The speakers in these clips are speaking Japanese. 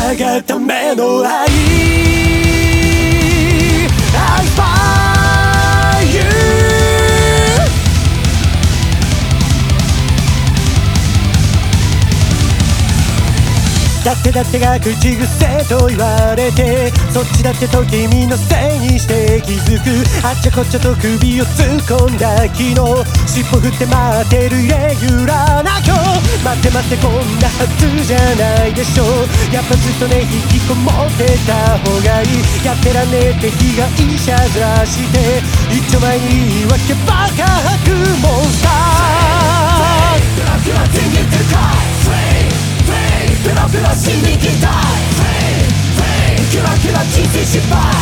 だがための愛I find youだってが口癖と言われてそっちだってと君のせいにして気づくあっちゃこっちゃと首を突っ込んだ昨日尻尾振って待ってるイレギュラーな今日待ってこんなはずじゃないでしょやっぱずっとね引きこもってた方がいいやってらんねえって被害者ずらして一丁前に言い訳ばか吐くモンスターペラペラ死にきたいキラキラ人生失敗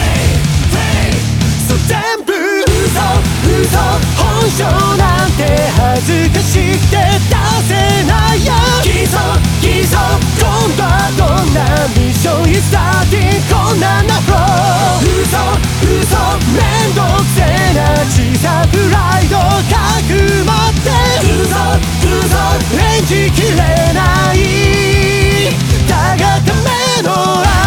そう全部嘘本性なんて恥ずかしくて出せないよ偽装今度はどんなミッションイスターティンこんななフロー嘘めんどくせえな小さプライドかくまって嘘演じきれないだがための愛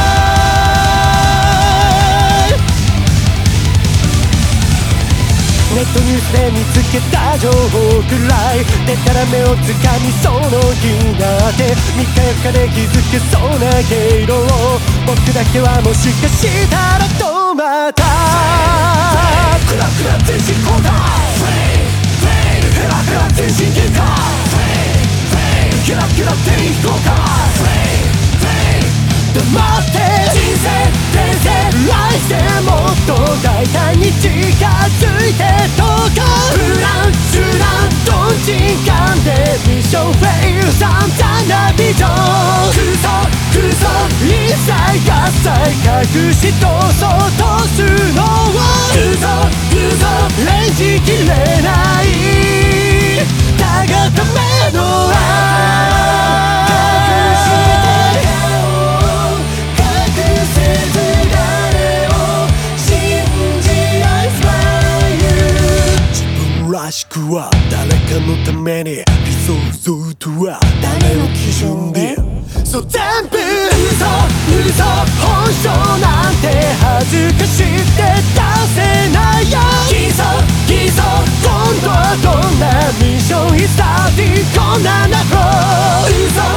ネットニュースで見つけた情報くらいでたらめをつかみそうの気になって3日4日で気づけそうな毛色を僕だけはもしかしたらとまたクラクラ全身交代ヘラヘラ全身限界キラキラ全員非公開黙って人生転生来世もっと大胆に近づいてとか不安手段とんちんかんでミッションフェイル散々なビジョンクソ一切合切隠し通そうとするのは嘘演じきれないだがための愛らしくは誰かのために理想像とは誰の基準でそう全部嘘本性なんて恥ずかしくて出せないよ偽装今度はどんなミッションイスターティンこんななフロー